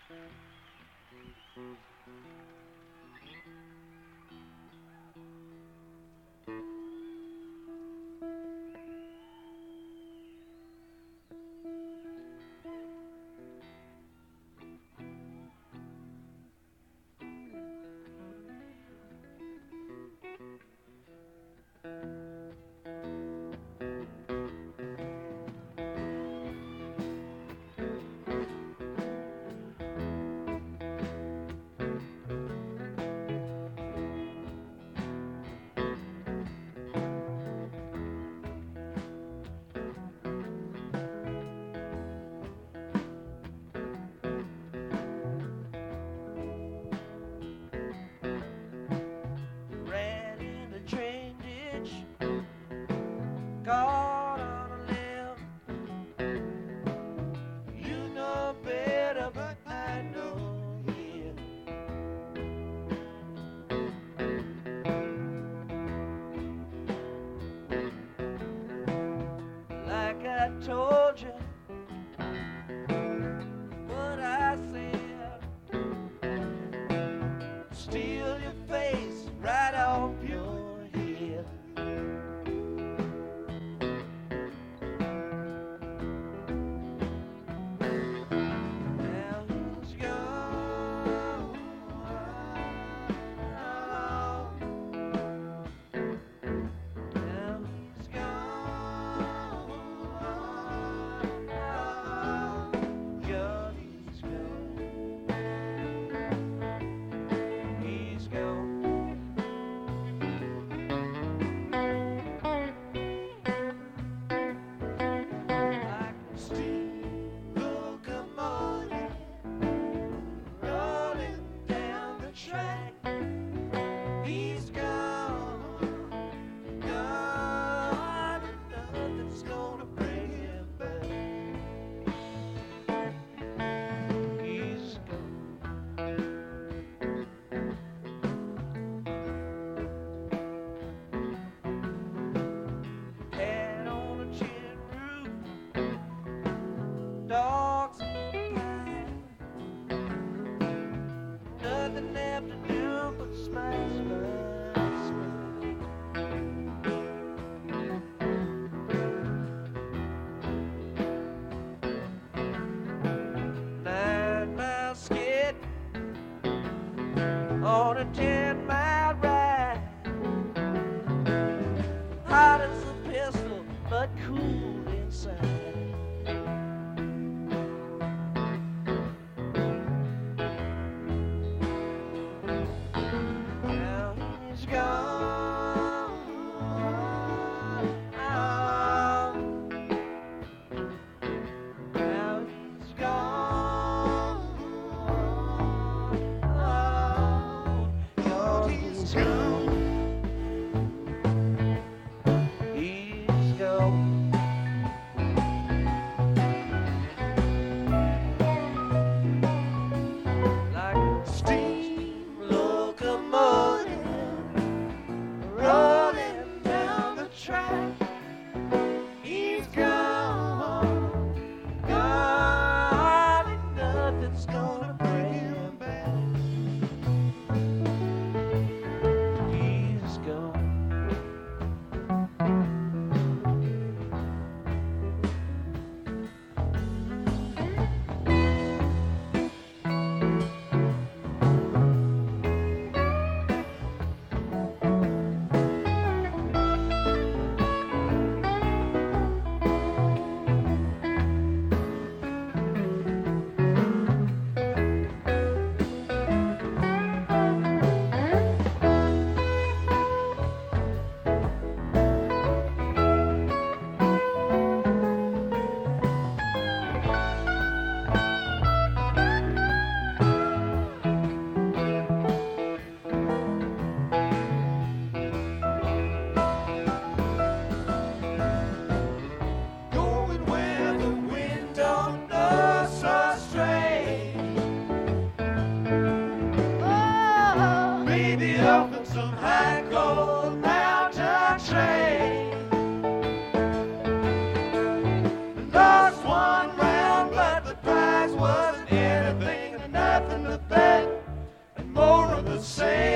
Ran in the train ditch, caught on a limb. You know better, but I know him. Like I told you what I said, steal your face right off your head. Now he's gone. Now he's gone. God, he's gone. He's gone. Like a steam locomotive rolling down the track. He's gone, gone, and nothing's gonna bring him back. He's gone. Hat on a tin roof, dogs in the pine. Nothing left to do but smile, smile, smile. Nine-mile skid on a 10-mile ride. Hot as a pistol, but cool inside. Now he's gone. Now he's gone. God, he's gone. He's gone. Like a steam locomotive rolling down the track. He's gone, gone, and nothing's gonna bring him back. He's gone. nothing but that and more of the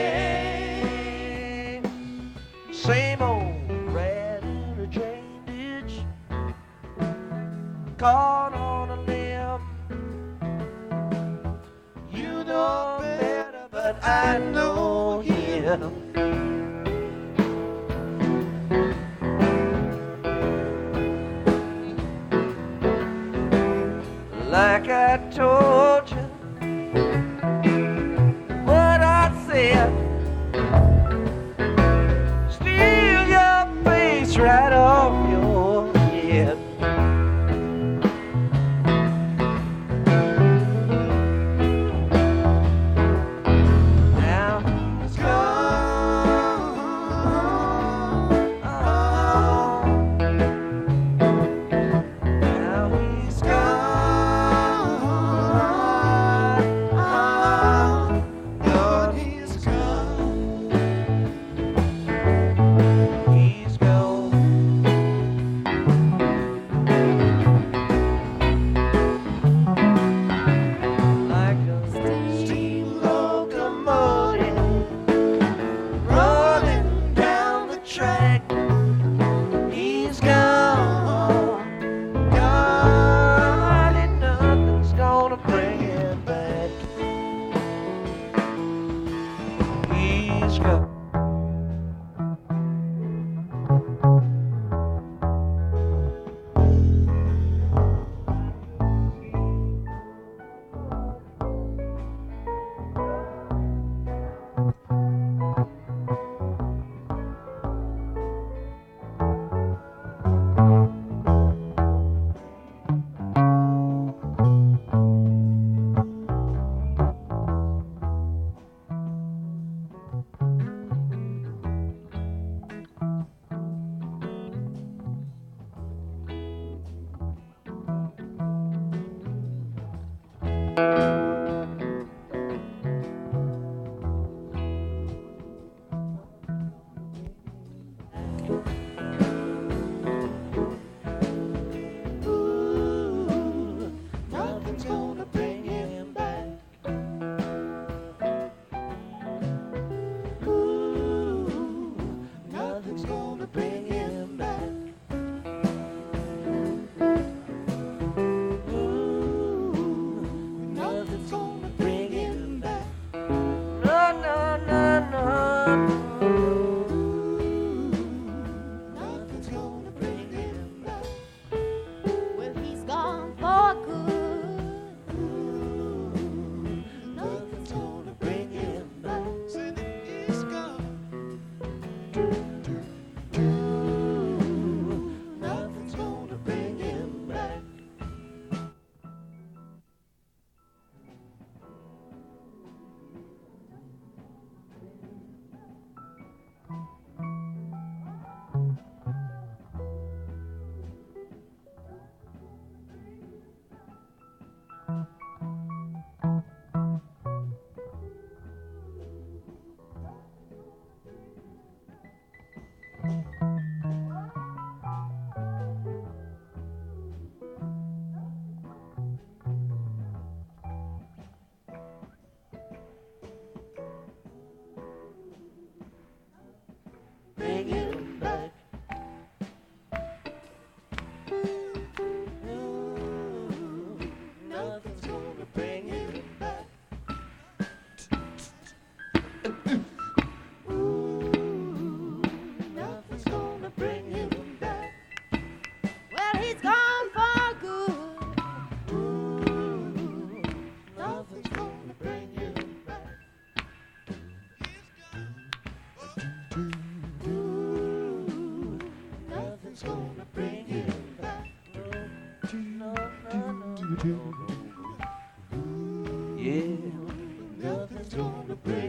same. Same old rat in a drain ditch, caught on a limb. You know better, but I know him. Like I told you what I said, steal your face right off your head. Now he's gone. Now he's gone. Nothing's gonna bring him back. Ooh, nothing's gonna bring him back. Ooh, nothing's gonna bring him back. No, no, no, no. Nothing's gonna bring him back. Well, he's gone for good. Nothing's gonna bring him back. Say that he's gone. Nothing's gonna bring him back. Bring him back. Ooh, nothing's gonna bring him back. Ooh, nothing's gonna bring him back. Well, he's gone for good. Ooh, nothing's gonna bring him back. Ooh, nothing's gonna bring him back. No, no, no, no, no. Yeah, nothing's gonna bring